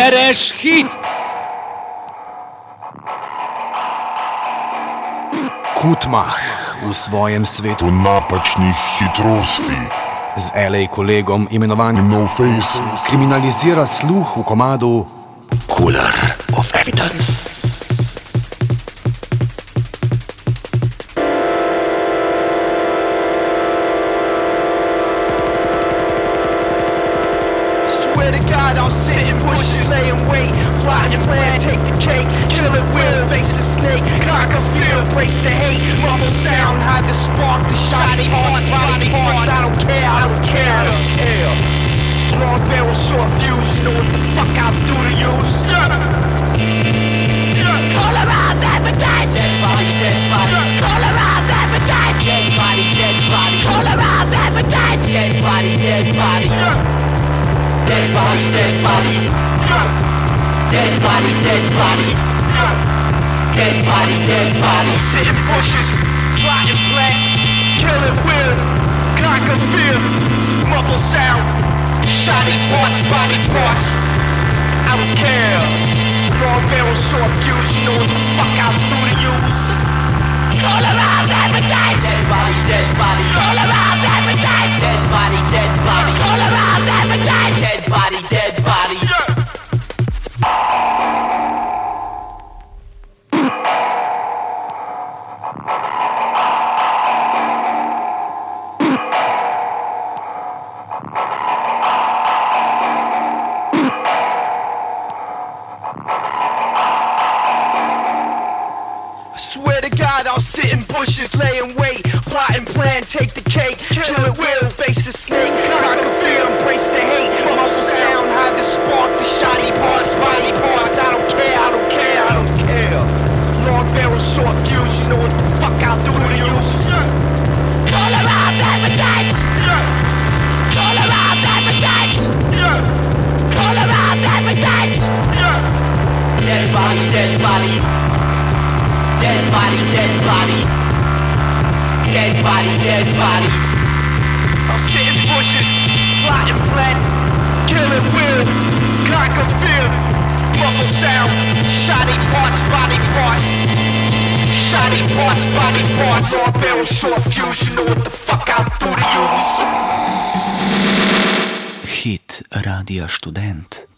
bereš hit. Kutmah v svojem svetu napačnih hitrosti z LA kolegom imenovanim No Face kriminalizira sluh v komadu Cooler of Evidence. Swear to God, I'll sit in bushes, lay in wait, plot and plan, take the cake, kill it will, face the snake, cock a feel, breaks the hate, muffle sound, hide the spark, the shiny hearts, body parts, I don't care, I don't care, I don't care. Long barrel, short fuse, you know what the fuck I'll do to you, Cooler of Evidence! Dead body, dead body. Cooler of Evidence! Dead body, dead body. Cooler of Evidence! Dead body, dead body. Dead body, dead body. Dead body, dead body. Dead body, dead body. Sit in bushes, plot and plan, kill it will, cock a fear, muffle sound, shiny parts, body parts. I don't care. Long barrel, short fuse, you know what the fuck I'll do to you. Cooler of Evidence! Dead body, dead body. Cooler of Evidence! Dead body, dead body. Cooler of Evidence! Dead body, dead body. Swear to God, I'll sit in bushes, lay in wait, plot and plan, take the cake, kill it will, face the snake, cock a fear, embrace the hate, muffle sound, hide the spark, the shiny parts, body parts. I don't care, I don't care, I don't care. Long barrel, short fuse, you know what the fuck I'll do to you. Cooler of Evidence! Cooler of Evidence! Cooler of Evidence! Dead body, dead body. Dead body, dead body. Dead body, dead body. I'll sit in bushes, plot and plan, kill it will, cock a fear, muffle sound, shiny parts, body parts. Shiny parts, body parts. Long barrel, short fuse, you know what the fuck I'll do to you. Hit Radia Študent.